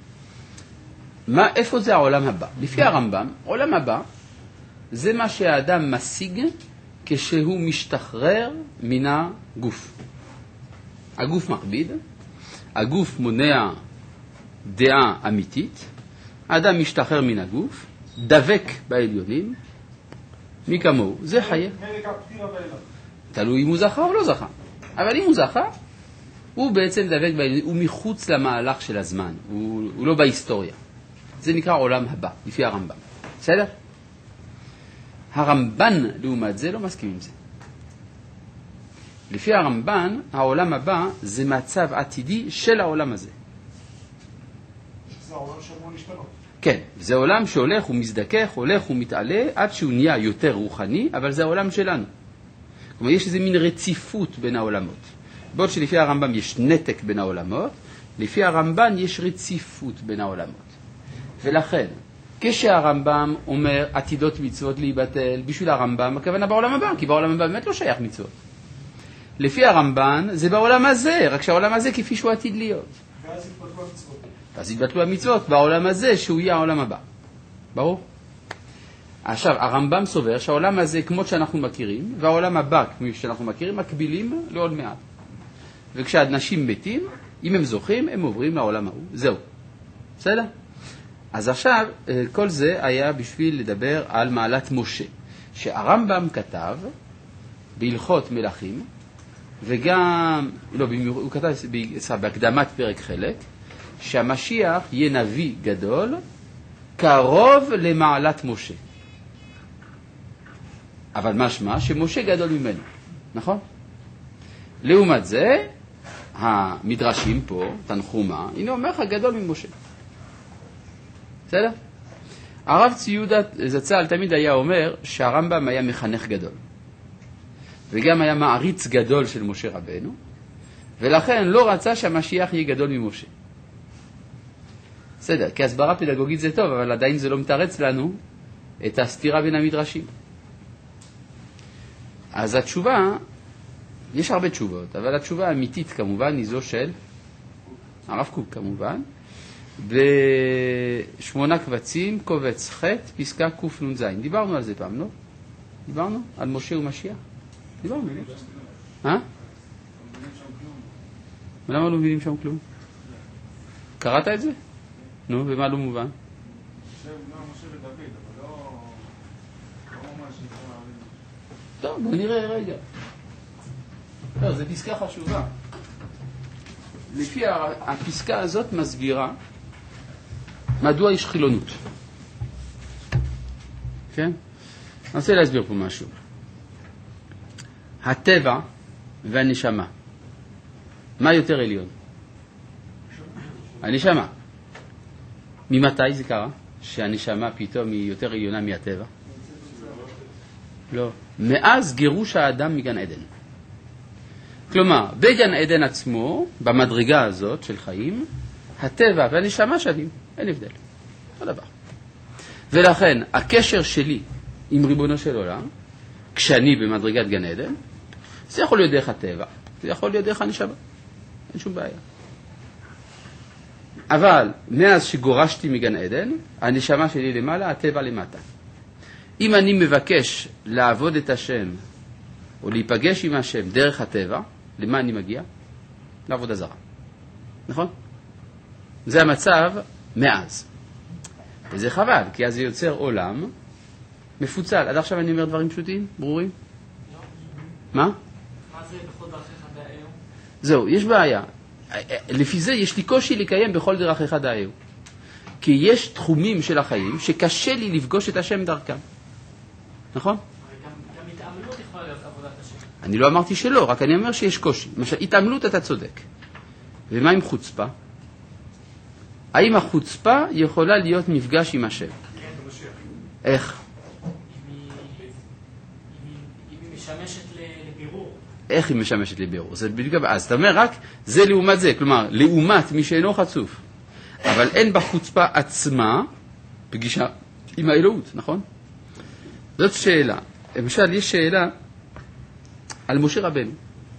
איפה זה העולם הבא? לפי הרמב"ם, עולם הבא זה מה שהאדם משיג כשהוא משתחרר מן הגוף. הגוף מכביד, הגוף מונע דעה אמיתית, האדם משתחרר מן הגוף, דבק בעליונים, מי כמוהו, זה חיה. תלוי אם הוא זכה או לא זכה. אבל אם הוא זכה, הוא בעצם דבק בעליונים, הוא מחוץ למהלך של הזמן, הוא לא בהיסטוריה. זה נקרא עולם הבא, לפי הרמב"ם. בסדר? הרמב"ן, לעומת זה, לא מסכים עם זה. לפי הרמב"ן, העולם הבא זה מצב עתידי של העולם הזה. זה העולם שאמור להשתנות. כן, זה עולם שהולך ומזדכך, הולך ומתעלה, עד שהוא נהיה יותר רוחני, אבל זה העולם שלנו. כלומר, יש איזה מין רציפות בין העולמות. בעוד שלפי הרמב"ם יש נתק בין העולמות, לפי הרמב"ן יש רציפות בין העולמות. ולכן, כשהרמב"ם אומר עתידות מצוות להיבטל, בשביל הרמב"ם, הכוונה בעולם הבא, כי בעולם הבא באמת לא שייך מצוות. לפי הרמב"ן, זה בעולם הזה, רק שהעולם הזה כפי שהוא עתיד להיות. ואז יתבטלו המצוות. אז יתבטלו המצוות בעולם הזה, שהוא יהיה העולם הבא. ברור? עכשיו, הרמב"ם סובר שהעולם הזה, כמו שאנחנו מכירים, והעולם הבא, כמו שאנחנו מכירים, מקבילים לעוד מעט. וכשאנשים מתים, אם הם זוכים, הם עוברים לעולם ההוא. זהו. בסדר? אז עכשיו, כל זה היה בשביל לדבר על מעלת משה, שהרמב"ם כתב בהלכות מלכים, וגם, לא, הוא כתב בהקדמת פרק חלק, שהמשיח יהיה נביא גדול, קרוב למעלת משה. אבל משמע שמשה גדול ממנו, נכון? לעומת זה, המדרשים פה, תנחומה, הנה אומר לך גדול ממשה. בסדר? הרב ציודה זצ"ל תמיד היה אומר שהרמב"ם היה מחנך גדול. וגם היה מעריץ גדול של משה רבנו, ולכן לא רצה שהמשיח יהיה גדול ממשה. בסדר, כי הסברה פדגוגית זה טוב, אבל עדיין זה לא מתרץ לנו את הסתירה בין המדרשים. אז התשובה, יש הרבה תשובות, אבל התשובה האמיתית כמובן היא זו של הרב קוק כמובן, ב8 קבצים, קובץ ח', פסקה קנ"ז. דיברנו על זה פעם, לא? דיברנו? על משה ומשיח? דיברנו, לא? למה לא מבינים שם כלום? קראת את זה? נו, ומה לא מובן? משה ודוד, אבל לא ממש נקרא... טוב, בוא נראה רגע. לא, זו פסקה חשובה. לפי הפסקה הזאת מסבירה מדוע יש חילונות. כן? אני רוצה להסביר פה משהו. הטבע והנשמה, מה יותר עליון? הנשמה. ממתי זה קרה? שהנשמה פתאום היא יותר עליונה מהטבע? לא. מאז גירוש האדם מגן עדן. כלומר, בגן עדן עצמו, במדרגה הזאת של חיים, הטבע והנשמה שווים, אין הבדל. אותו דבר. ולכן, הקשר שלי עם ריבונו של עולם, כשאני במדרגת גן עדן, זה יכול להיות דרך הטבע, זה יכול להיות דרך הנשמה. אין שום בעיה. אבל מאז שגורשתי מגן עדן, הנשמה שלי למעלה, הטבע למטה. אם אני מבקש לעבוד את השם, או להיפגש עם השם דרך הטבע, למה אני מגיע? לעבוד הזרה. נכון? זה המצב מאז. וזה חבל, כי אז זה יוצר עולם מפוצל. עד עכשיו אני אומר דברים פשוטים, ברורים? לא. מה? מה זה בכל דרכיך דאהו? זהו, יש בעיה. לפי זה יש לי קושי לקיים בכל דרכיך דאהו. כי יש תחומים של החיים שקשה לי לפגוש את השם דרכם. נכון? גם התעמלות יכולה להיות עבודת השם. אני לא אמרתי שלא, רק אני אומר שיש קושי. למשל, התעמלות אתה צודק. ומה עם חוצפה? האם החוצפה יכולה להיות מפגש עם השם? איך? אם היא משמשת לבירור. איך היא משמשת לבירור? זה בדיוק, אז אתה אומר רק, זה לעומת זה, כלומר, לעומת מי שאינו חצוף. אבל אין בחוצפה עצמה פגישה עם האלוהות, נכון? זאת שאלה. למשל, יש שאלה על משה רבנו.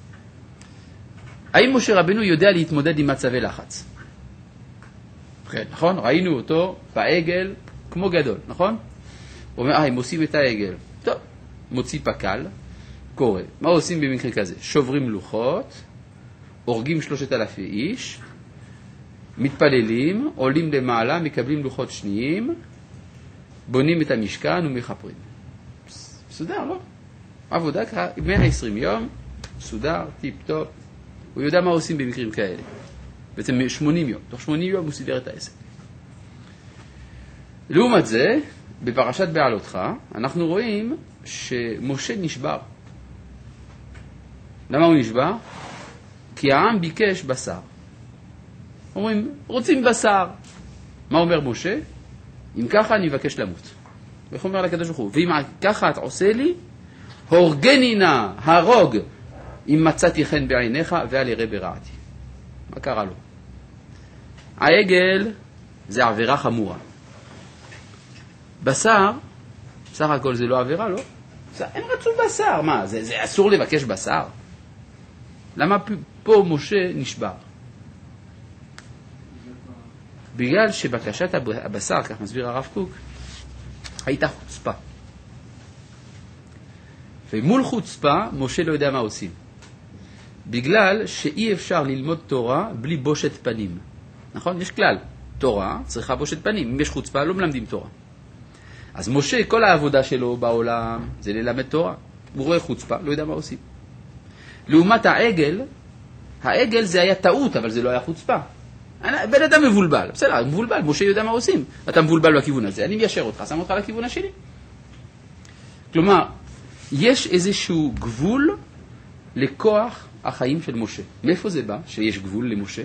האם משה רבנו יודע להתמודד עם מצבי לחץ? כן, נכון? ראינו אותו בעגל כמו גדול, נכון? הוא אומר, הם עושים את העגל. טוב, מוציא פקל, קורא. מה עושים במקרה כזה? שוברים לוחות, הורגים 3,000 איש, מתפללים, עולים למעלה, מקבלים לוחות שניים, בונים את המשכן ומחפרים. סודר, לא? עבודה ככה, 120 יום, סודר, טיפ טופ. הוא יודע מה עושים במקרים כאלה. בעצם 80 יום. תוך 80 יום הוא סידר את העסק. לעומת זה, בפרשת בעלותך, אנחנו רואים שמשה נשבר. למה הוא נשבר? כי העם ביקש בשר. אומרים, רוצים בשר. מה אומר משה? אם ככה אני מבקש למות. ואיך אומר לקדוש ברוך הוא? ואם ככה את עושה לי, הורגני נא, הרוג, אם מצאתי חן בעיניך ואל ירא ברעתי. מה קרה לו? העגל זה עבירה חמורה. בשר, בסך הכל זה לא עבירה, לא? הם רצו בשר, מה? זה אסור לבקש בשר? למה פה משה נשבר? בגלל שבקשת הבשר, כך מסביר הרב קוק, הייתה חוצפה. ומול חוצפה, משה לא יודע מה עושים. בגלל שאי אפשר ללמוד תורה בלי בושת פנים. נכון? יש כלל. תורה צריכה בושת פנים. אם יש חוצפה, לא מלמדים תורה. אז משה, כל העבודה שלו בעולם זה ללמד תורה. הוא רואה חוצפה, לא יודע מה עושים. לעומת העגל, העגל זה היה טעות, אבל זה לא היה חוצפה. בן אדם מבולבל. בסדר, מבולבל, משה יודע מה עושים. אתה מבולבל בכיוון הזה, אני מיישר אותך, שם אותך לכיוון השני. כלומר, יש איזשהו גבול לכוח החיים של משה. מאיפה זה בא שיש גבול למשה?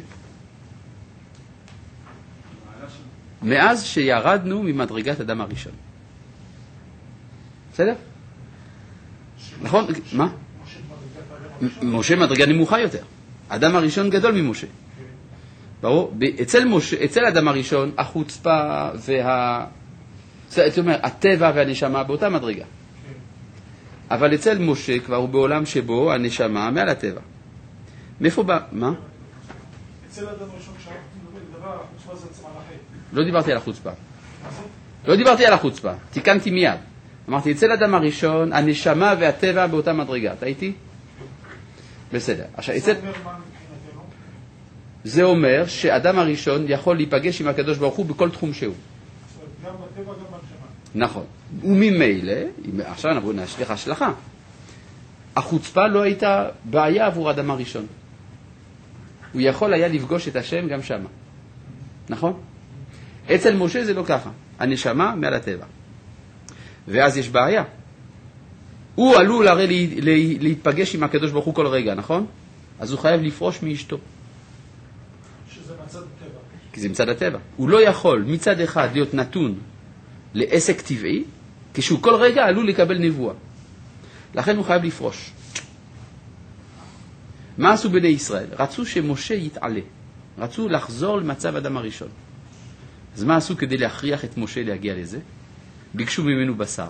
מאז שירדנו ממדרגת אדם הראשון. בסדר? נכון? מה? משה מדרגה נמוכה יותר. אדם הראשון גדול ממשה. ברור? אצל אדם הראשון החוצפה זאת אומרת, הטבע והנשמה באותה מדרגה. אבל אצל משה כבר הוא בעולם שבו הנשמה מעל הטבע. מאיפה בא? מה? אצל אדם הראשון כשאנחנו מדבר, החוצפה זה עצמה לחי. לא דיברתי על החוצפה. לא דיברתי על החוצפה. תיקנתי מיד. אמרתי, אצל אדם הראשון, הנשמה והטבע באותה מדרגה. אתה איתי? בסדר. עכשיו, אצל... זה אומר שאדם הראשון יכול להיפגש עם הקדוש ברוך הוא בכל תחום שהוא. גם בטבע, גם בנשמה. נכון. וממילא, עכשיו אנחנו נשליך השלכה. החוצפה לא הייתה בעיה עבור האדם הראשון. הוא יכול היה לפגוש את השם גם שמה. נכון? אצל משה זה לא ככה. הנשמה מעל הטבע. ואז יש בעיה. הוא עלול הרי להתפגש עם הקדוש ברוך הוא כל רגע, נכון? אז הוא חייב לפרוש מאשתו. שזה מצד הטבע. כי זה מצד הטבע. הוא לא יכול מצד אחד להיות נתון לעסק טבעי, כשהוא כל רגע עלול לקבל נבואה. לכן הוא חייב לפרוש. מה עשו בני ישראל? רצו שמשה יתעלה. רצו לחזור למצב אדם הראשון. אז מה עשו כדי להכריח את משה להגיע לזה? ביקשו ממנו בשר.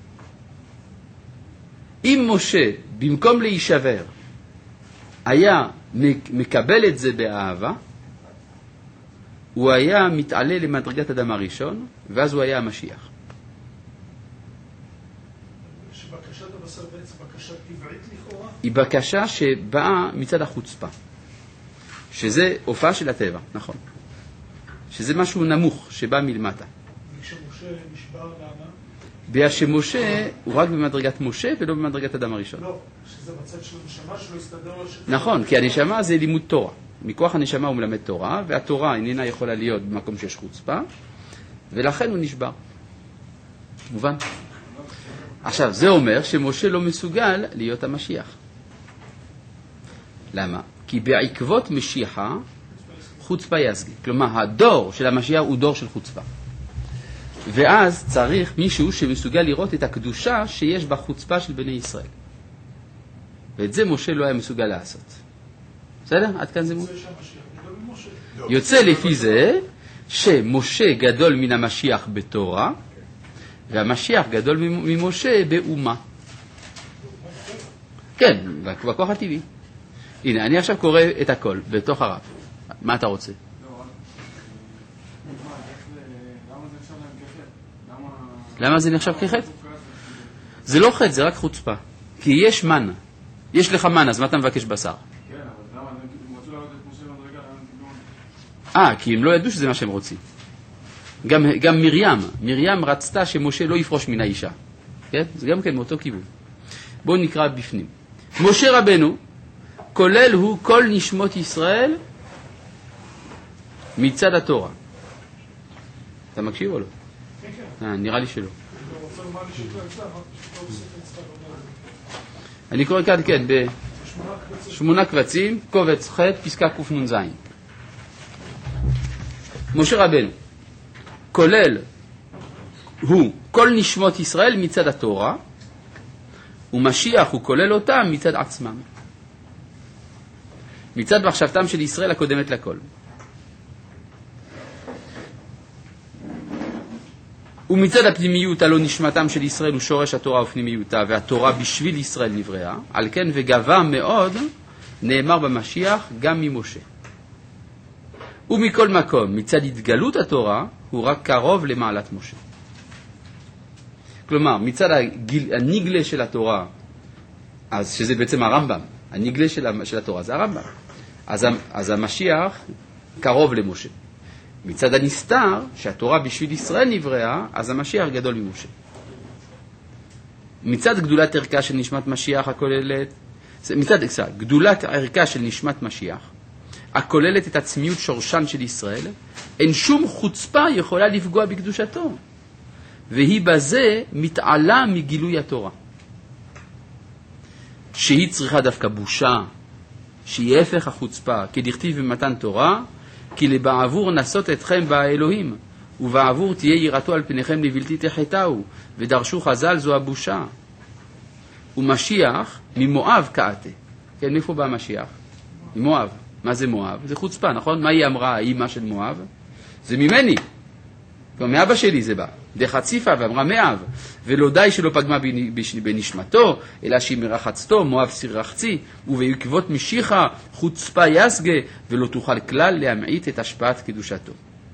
אם משה, במקום להישבר, היה מקבל את זה באהבה, הוא היה מתעלה למדרגת אדם הראשון, ואז הוא היה המשיח. שבקשת הבשר בעצם בקשה טבעית לכאורה? היא בקשה שבאה מצד החוצפה. שזה הופעה של הטבע, נכון. שזה משהו נמוך שבא מלמטה. וכשמשה נשבר למה? בגלל שמשה הוא רק במדרגת משה ולא במדרגת אדם הראשון. לא, שזה בצד של הנשמה שלא הסתדר לו נכון, כי הנשמה זה לימוד תורה. מכוח הנשמה הוא מלמד תורה, והתורה איננה יכולה להיות במקום שיש חוצפה, ולכן הוא נשבר. מובן? עכשיו, זה אומר שמשה לא מסוגל להיות המשיח. למה? כי בעקבות משיחה, חוצפה יסגי. כלומר, הדור של המשיח הוא דור של חוצפה. ואז צריך מישהו שמסוגל לראות את הקדושה שיש בחוצפה של בני ישראל. ואת זה משה לא היה מסוגל לעשות. בסדר? עד כאן זה יוצא לפי זה שמשה גדול מן המשיח בתורה, והמשיח גדול ממשה באומה. כן, בכוח הטבעי. הנה, אני עכשיו קורא את הכל בתוך הרב. מה אתה רוצה? למה זה נחשב כחטא? זה לא חטא, זה רק חוצפה. כי יש מן. יש לך מן, אז מה אתה מבקש בשר? כן, אבל למה? הם רוצים לעלות את משה למדרגה, כי הם לא ידעו שזה מה שהם רוצים. גם מרים רצתה שמשה לא יפרוש מן האישה. כן? זה גם כן מאותו כיוון. בואו נקרא בפנים. משה רבנו, כולל הוא כל נשמות ישראל מצד התורה. אתה מקשיב או לא? נראה לי שלא. אני קורא כאן, כן, ב8 קבצים, קובץ ח' פסקה קנ"ז. משה רבנו, כולל הוא כל נשמות ישראל מצד התורה, ומשיח הוא כולל אותם מצד עצמם. מצד מחשבתם של ישראל הקודמת לכל. ומצד הפנימיות הלא נשמתם של ישראל הוא שורש התורה ופנימיותה, והתורה בשביל ישראל נבראה, על כן וגבה מאוד נאמר במשיח גם ממשה. ומכל מקום, מצד התגלות התורה הוא רק קרוב למעלת משה. כלומר, מצד הנגלה של התורה, אז שזה בעצם הרמב"ם, הנגלה של התורה זה הרמב"ם, אז המשיח קרוב למשה. מצד הנסתר, שהתורה בשביל ישראל נבראה, אז המשיח גדול ממשה. מצד גדולת ערכה של נשמת משיח הכוללת, גדולת ערכה של נשמת משיח, הכוללת את עצמיות שורשן של ישראל, אין שום חוצפה יכולה לפגוע בקדושתו, והיא בזה מתעלה מגילוי התורה. שהיא צריכה דווקא בושה, שהיא הפך החוצפה, כדכתיב במתן תורה, כי לבעבור נסות אתכם באלוהים, ובעבור תהיה יראתו על פניכם לבלתי תחתהו, ודרשו חז"ל זו הבושה. ומשיח ממואב קעתה. כן, מאיפה בא משיח? ממואב. מה זה מואב? זה חוצפה, נכון? מה היא אמרה, האמא של מואב? זה ממני. כבר מאבא שלי זה בא. דחציפה ואמרה מאב. ולא די שלא פגמה בנשמתו, אלא שהיא מרחצתו, מואב סיר רחצי, ובעקבות משיחה חוצפה יסגה, ולא תוכל כלל להמעיט את השפעת קדושתו.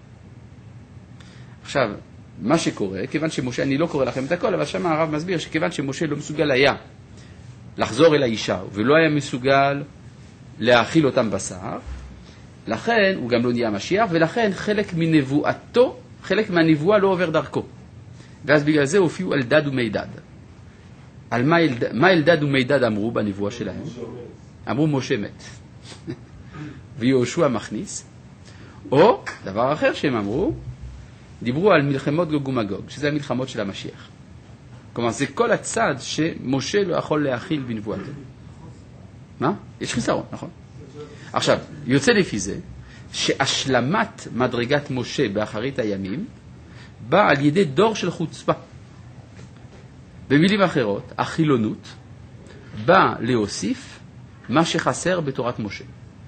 עכשיו, מה שקורה, כיוון שמשה, אני לא קורא לכם את הכל, אבל שם הרב מסביר שכיוון שמשה לא מסוגל היה לחזור אל האישה, ולא היה מסוגל להאכיל אותם בשר, לכן הוא גם לא נהיה משיח, ולכן חלק מנבואתו, חלק מהנבואה לא עובר דרכו. ואז בגלל זה הופיעו אלדד ומידד. על מה אלדד ומידד אמרו בנבואה שלהם? אמרו משה מת. ויהושע מכניס. או, דבר אחר שהם אמרו, דיברו על מלחמות גוג ומגוג, שזה המלחמות של המשיח. כלומר, זה כל הצד שמשה לא יכול להכיל בנבואתו. מה? יש חיסרון, נכון? עכשיו, יוצא לפי זה, שהשלמת מדרגת משה באחרית הימים, באה על ידי דור של חוצפה. במילים אחרות, החילונות באה להוסיף מה שחסר בתורת משה.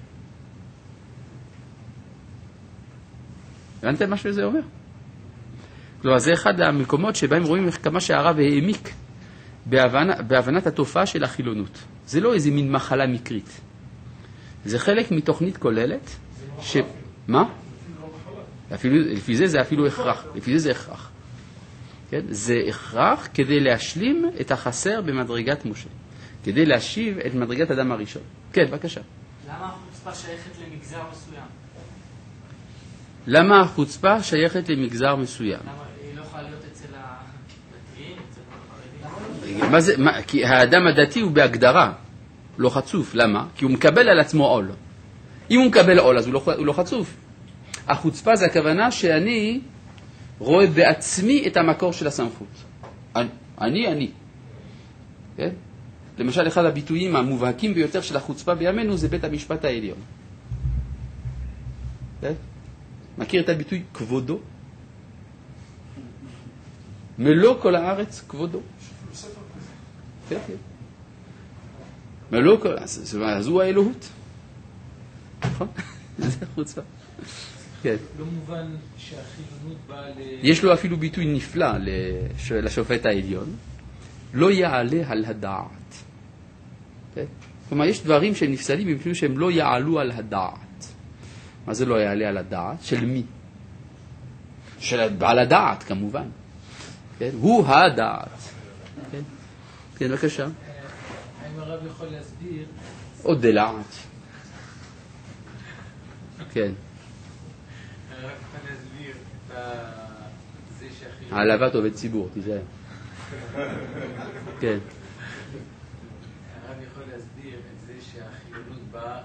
הבנתם מה שזה אומר? כלומר, זה אחד המקומות שבהם רואים כמה שהרב העמיק בהבנת התופעה של החילונות. זה לא איזה מין מחלה מקרית. זה חלק מתוכנית כוללת ש... מה? לפי זה אפילו הכרח. לפי זה הכרח. כן? זה הכרח כדי להשלים את החסר במדרגת משה. כדי להשיב את מדרגת אדם הראשון. כן, בבקשה. למה החוצפה שייכת למגזר מסוים? למה החוצפה שייכת למגזר מסוים? למה היא לא יכולה להיות אצל הדתיים, אצל החרדים? כי האדם הדתי הוא בהגדרה לא חצוף. למה? כי הוא מקבל על עצמו עול. אם הוא מקבל עול, אז הוא לא חצוף. החוצפה זה הכוונה שאני רואה בעצמי את המקור של הסמכות. אני. כן? למשל, אחד הביטויים המובהקים ביותר של החוצפה בימינו זה בית המשפט העליון. כן? מכיר את הביטוי כבודו? מלוא כל הארץ כבודו. כן, כן. מלוא כל... אז הוא האלוהות. נכון? זה חוצפה. כן. לא מובן שהחילונות באה יש לו אפילו ביטוי נפלא לשופט העליון. לא יעלה על הדעת. כן? כלומר, יש דברים שהם נפסלים מפני שהם לא יעלו על הדעת. מה זה לא יעלה על הדעת? של מי? של בעל הדעת, כמובן. כן? הוא הדעת. כן? כן, בבקשה. האם הרב יכול להסביר? עוד דלעת. כן. הרב יכול להסביר את זה שהחילונות... העלבת עובד ציבור, תיזהר. כן. הרב יכול להסביר את זה שהחילונות באה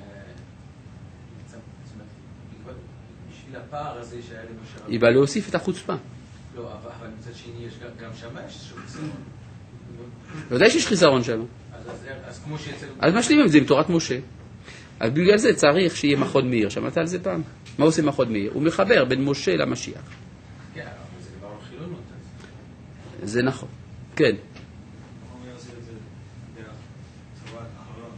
בשביל הפער הזה שהיה למשה רבנו. היא באה להוסיף את החוצפה. לא, אבל מצד שני יש גם שמה יש איזשהו חיסרון. ודאי שיש חיסרון שם. אז כמו שאצלנו... אז משלימים את זה עם תורת משה. אז בגלל זה צריך שיהיה מחוד מאיר. שמעת על זה פעם? מה עושה מחוד מאיר? הוא מחבר בין משה למשיח. כן, אבל זה דבר לא חילונות. זה נכון. כן. הוא יעשה את זה דרך תורת אהרון,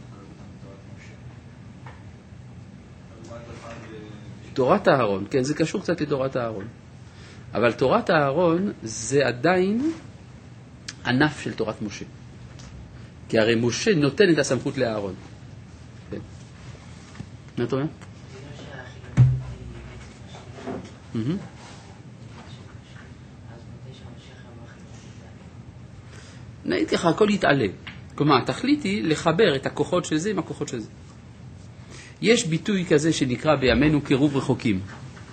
תורת משה. תורת האהרון, כן, זה קשור קצת לתורת האהרון. אבל תורת האהרון זה עדיין ענף של תורת משה. כי הרי משה נותן את הסמכות לאהרון. כן. מה אתה אומר? נהייתי לך, הכל יתעלה. כלומר, התכלית היא לחבר את הכוחות של זה עם הכוחות של זה. יש ביטוי כזה שנקרא בימינו קירוב רחוקים.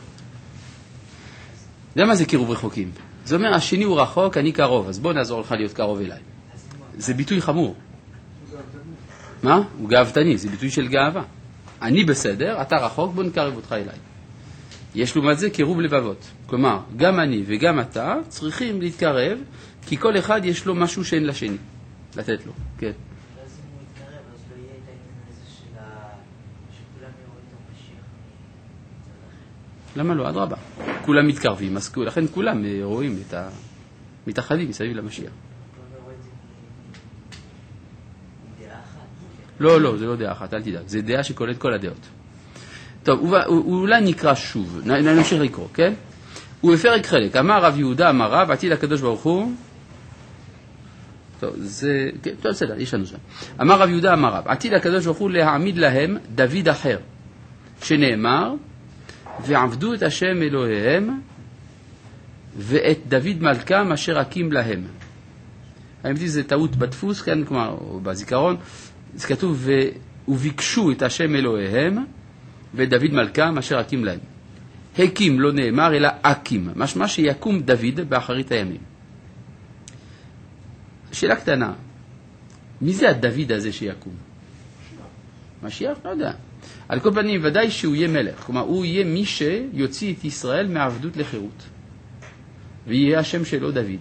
זה מה זה קירוב רחוקים? זה אומר, השני הוא רחוק, אני קרוב, אז בוא נעזור לך להיות קרוב אליי. זה ביטוי חמור. מה? הוא גאוותני, זה ביטוי של גאווה. אני בסדר, אתה רחוק, בוא נקרב אותך אליי. יש לעומת זה קירוב לבבות. כלומר, גם אני וגם אתה צריכים להתקרב, כי כל אחד יש לו משהו שאין לשני. לתת לו, כן. אז אם הוא יתקרב, אז לא יהיה את העניין הזה שכולם יראו את המשיח. למה לא? אדרבה. כולם מתקרבים, אז לכן כולם רואים מתאחדים מסביב למשיח. לא, זה לא דעה אחת, אל תדאג. זה דעה שכוללת כל הדעות. טוב, הוא אולי נקרא שוב, נמשיך לקרוא, כן? הוא בפרק חלק, אמר רב יהודה, אמר רב, עתיד הקדוש ברוך הוא, טוב, זה, כן, טוב, בסדר, יש לנו שם. אמר רב יהודה, אמר רב, עתיד הקדוש ברוך הוא להעמיד להם דוד אחר, שנאמר, ועבדו את השם אלוהיהם, ואת דוד מלכם אשר הקים להם. האמת היא, זה טעות בדפוס, כן, כלומר, או בזיכרון, זה כתוב, וביקשו את השם אלוהיהם, ודוד מלכה אשר הקים להם. הקים לא נאמר אלא הקים, משמע שיקום דוד באחרית הימים. שאלה קטנה, מי זה הדוד הזה שיקום? משיח? לא יודע. על כל פנים, ודאי שהוא יהיה מלך. כלומר, הוא יהיה מי שיוציא את ישראל מעבדות לחירות. ויהיה השם שלו דוד.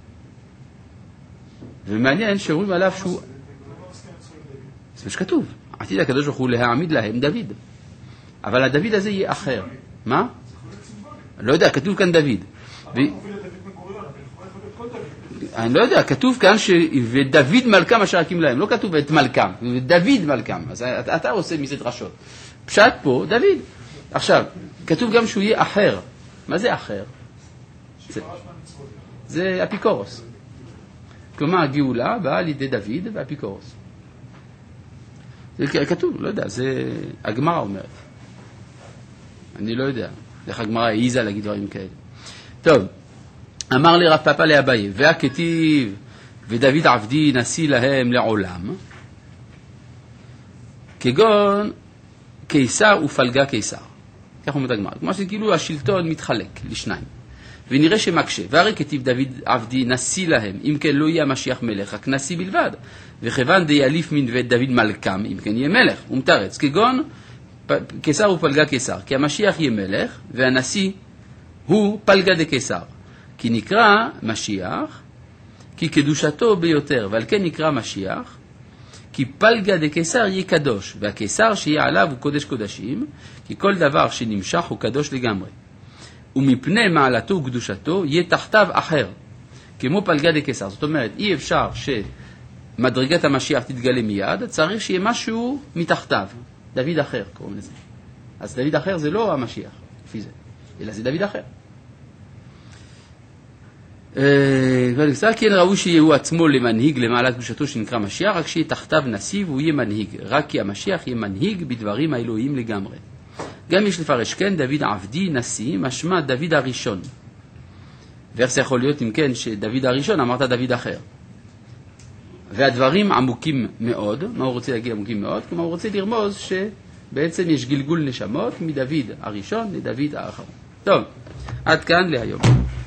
ומעניין שאומרים עליו שהוא... זה מה שכתוב. עתיד הקדוש ברוך הוא להעמיד להם דוד. אבל הדוד הזה יהיה אחר. מה? לא יודע, כתוב כאן דוד. אני לא יודע, כתוב כאן ודוד מלכם אשר הקים להם. לא כתוב את מלכם, דוד מלכם. אז אתה עושה מזה דרשות. פשט פה, דוד. עכשיו, כתוב גם שהוא יהיה אחר. מה זה אחר? זה אפיקורוס. כלומר, הגאולה באה לידי דוד ואפיקורוס. זה כתוב, לא יודע, זה הגמרא אומרת. אני לא יודע. איך הגמרא העיזה להגיד דברים כאלה. טוב, אמר לי רב פאפא לאביי, והכתיב ודוד עבדי נשיא להם לעולם, כגון קיסר ופלגה קיסר. כך אומרת הגמרא. כמו שכאילו השלטון מתחלק לשניים. ונראה שמקשה, והרי כתיב דוד עבדי נשיא להם, אם כן לא יהיה המשיח מלך, רק נשיא בלבד. וכיוון דיאליף מן ודוד מלכם, אם כן יהיה מלך, ומתרץ, כגון קיסר ופלגה קיסר, כי המשיח יהיה מלך, והנשיא הוא פלגה דקיסר. כי נקרא משיח, כי קדושתו ביותר, ועל כן נקרא משיח, כי פלגה דקיסר יהיה קדוש, והקיסר שיהיה עליו הוא קודש קודשים, כי כל דבר שנמשך הוא קדוש לגמרי. ומפני מעלתו וקדושתו יהיה תחתיו אחר, כמו פלגה דקיסר. זאת אומרת, אי אפשר שמדרגת המשיח תתגלה מיד, צריך שיהיה משהו מתחתיו. דוד אחר קוראים לזה. אז דוד אחר זה לא המשיח, לפי זה, אלא זה דוד אחר. כן ראו שיהיו עצמו למנהיג למעלת קדושתו שנקרא משיח, רק שיהיה תחתיו נשיא והוא יהיה מנהיג, רק כי המשיח יהיה מנהיג בדברים האלוהיים לגמרי. גם יש לפרש כן דוד עבדי נשיא, משמע דוד הראשון. ואיך זה יכול להיות אם כן שדוד הראשון אמרת דוד אחר. והדברים עמוקים מאוד. מה הוא רוצה להגיד עמוקים מאוד? כלומר הוא רוצה לרמוז שבעצם יש גלגול נשמות מדוד הראשון לדוד האחרון. טוב, עד כאן להיום.